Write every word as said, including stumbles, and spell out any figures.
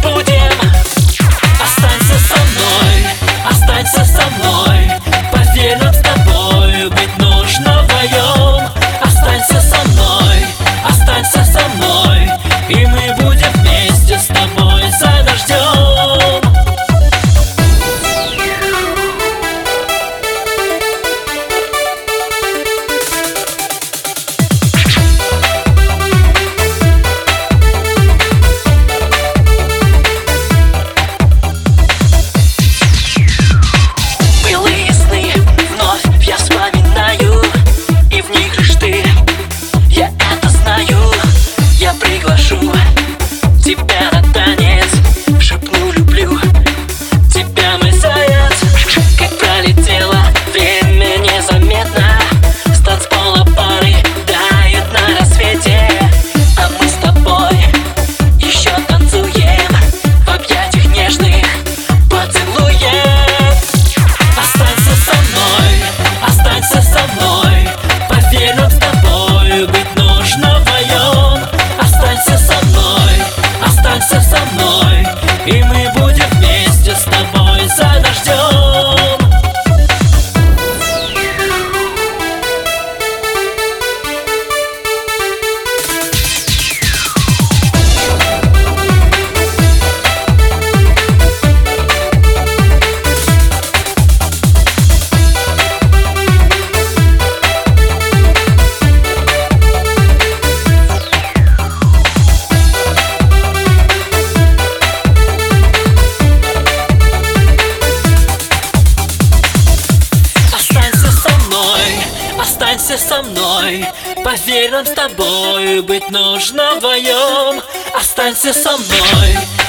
будем. Останься со мной, останься со мной. Поверь, нам с тобой быть нужно вдвоем. Останься со мной, останься со мной, и мы будем вместе с тобой за дождем. Тебя на танец, шепну люблю тебя, мой заяц. Как пролетело время незаметно, с танцпола пары тают на рассвете, а мы с тобой еще танцуем в объятиях нежных поцелуем. Останься со мной, останься со мной. Поверь, нам с тобой быть нужно вдвоем. Останься со мной, останься со мной, и мы будем вместе с тобой за дождем. Останься со мной, поверь, нам с тобой быть нужно вдвоем. Останься со мной,